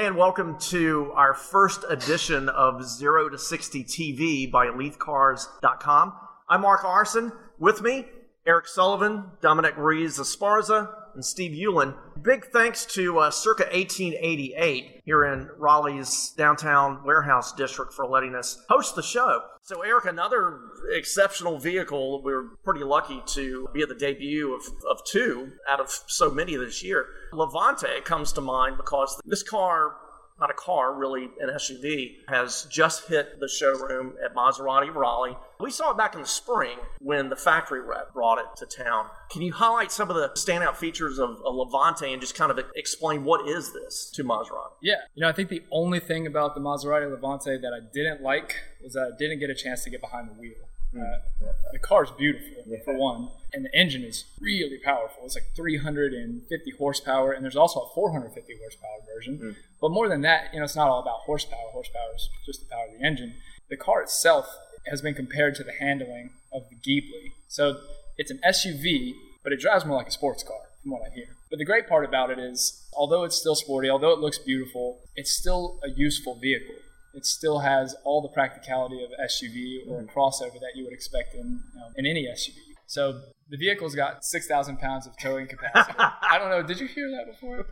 Hey, and welcome to our first edition of 0 to 60 TV by LeithCars.com. I'm Mark Arson. With me, Eric Sullivan, Dominic Ruiz-Esparza, and Steve Hewlin. Big thanks to Circa 1888 here in Raleigh's downtown warehouse district for letting us host the show. So, Eric, another exceptional vehicle. We're pretty lucky to be at the debut of two out of so many this year. Levante comes to mind because this car, not a car, really an SUV, has just hit the showroom at Maserati of Raleigh. We saw it back in the spring when the factory rep brought it to town. Can you highlight some of the standout features of a Levante and just kind of explain what is this to Maserati? Yeah, I think the only thing about the Maserati Levante that I didn't like was that I didn't get a chance to get behind the wheel. The car's beautiful, for one, and the engine is really powerful. It's like 350 horsepower, and there's also a 450 horsepower version. But more than that, it's not all about horsepower. Horsepower is just the power of the engine. The car itself has been compared to the handling of the Ghibli. So it's an SUV, but it drives more like a sports car, from what I hear. But the great part about it is, although it's still sporty, although it looks beautiful, it's still a useful vehicle. It still has all the practicality of an SUV or a crossover that you would expect in any SUV. So the vehicle's got 6,000 pounds of towing capacity. I don't know. Did you hear that before?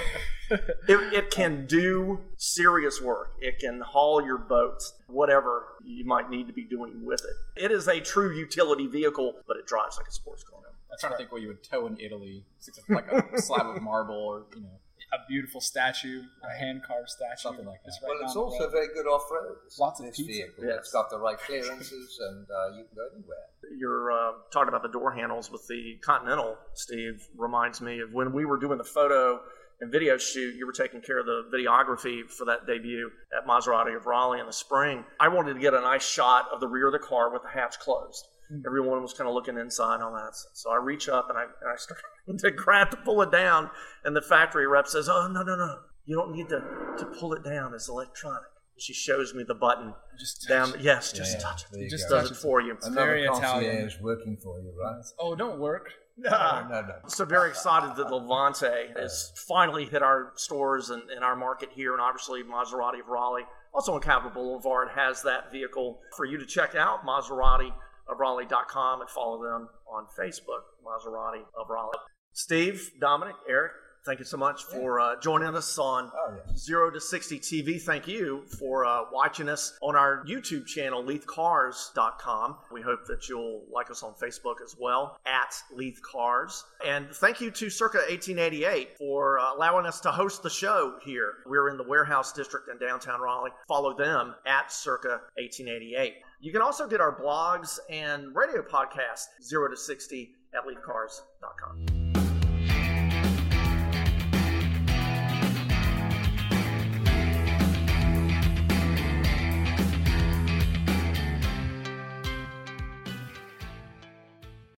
It can do serious work. It can haul your boat, whatever you might need to be doing with it. It is a true utility vehicle, but it drives like a sports car. I'm trying to think what you would tow in Italy, like a slab of marble or, a beautiful statue, a hand-carved statue. Something like that. Well, it's also very good off-road. Lots of this pizza. vehicle. Yes. It's got the right clearances, and you can go anywhere. You're talking about the door handles with the Continental, Steve, reminds me of when we were doing the photo and video shoot. You were taking care of the videography for that debut at Maserati of Raleigh in the spring. I wanted to get a nice shot of the rear of the car with the hatch closed. Everyone was kind of looking inside on that. So I reach up and I start to pull it down. And the factory rep says, "Oh, no. You don't need to pull it down. It's electronic." She shows me the button. Just down. touch it. Yes, just touch it. It just go. does it for you. Another very concierge Italian. working for you, right? Oh, don't work. No. So very excited that the Levante has finally hit our stores and our market here, and obviously Maserati of Raleigh. Also on Capitol Boulevard has that vehicle for you to check out, MaseratiofRaleigh.com, and follow them on Facebook, Maserati of Raleigh. Steve, Dominic, Eric, thank you so much for joining us on 0 to 60 TV. Thank you for watching us on our YouTube channel, LeithCars.com. We hope that you'll like us on Facebook as well, at LeithCars. And thank you to Circa 1888 for allowing us to host the show here. We're in the warehouse district in downtown Raleigh. Follow them at Circa 1888. You can also get our blogs and radio podcast, 0 to 60, at LeithCars.com.